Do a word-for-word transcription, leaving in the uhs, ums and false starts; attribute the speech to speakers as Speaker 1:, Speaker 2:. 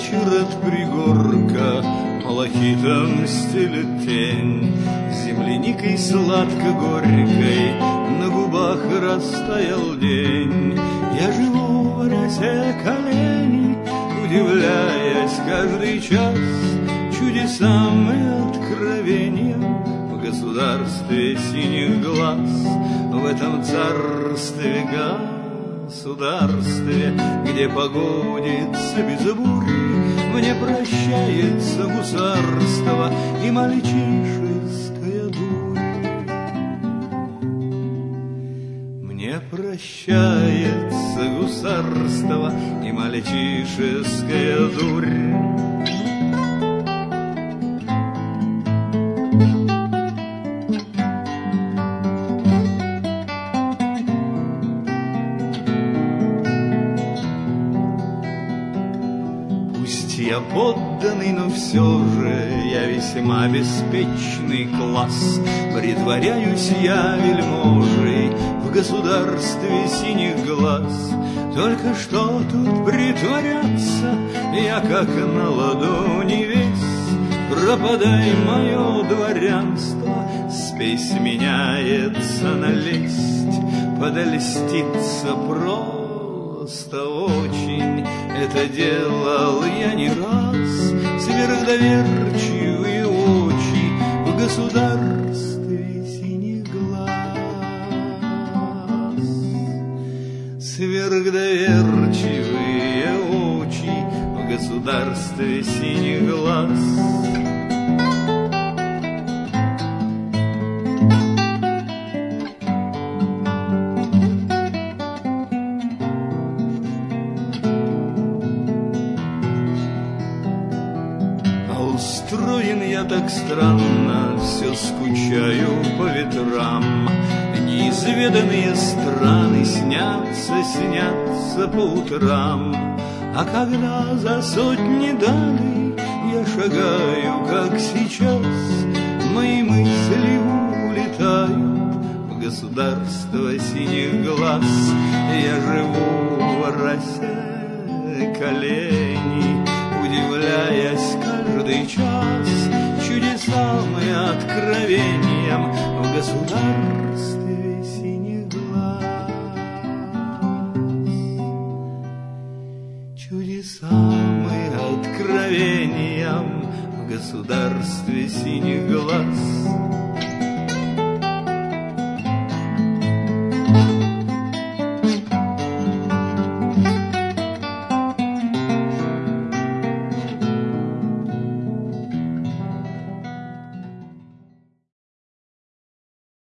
Speaker 1: вечер от пригорка малахитом стелет тень, земляникой сладко-горькой на губах растаял день. Я живу в росе коленей, удивляясь каждый час чудесам и откровениям в государстве синих глаз, в этом царстве государстве, где погодится без бури, мне прощается гусарство и мальчишеская дурь. Мне прощается гусарство и мальчишеская дурь. Я подданный, но все же я весьма беспечный класс. Притворяюсь я вельможей в государстве синих глаз. Только что тут притворяться, я как на ладони весь. Пропадай мое дворянство, спесь меняется на лесть, подольститься просто. Просто очень это делал я не раз, сверхдоверчивые очи в государстве синих глаз. Сверхдоверчивые очи в государстве синих глаз. Устроен я так странно, все скучаю по ветрам. Неизведанные страны снятся, снятся по утрам. А когда за сотни дали я шагаю, как сейчас, мои мысли улетают в государство синих глаз. Я живу в росе коленей, удивляясь каждый час чудесам и откровениям в государстве синих глаз. Чудесам и откровениям в государстве синих глаз.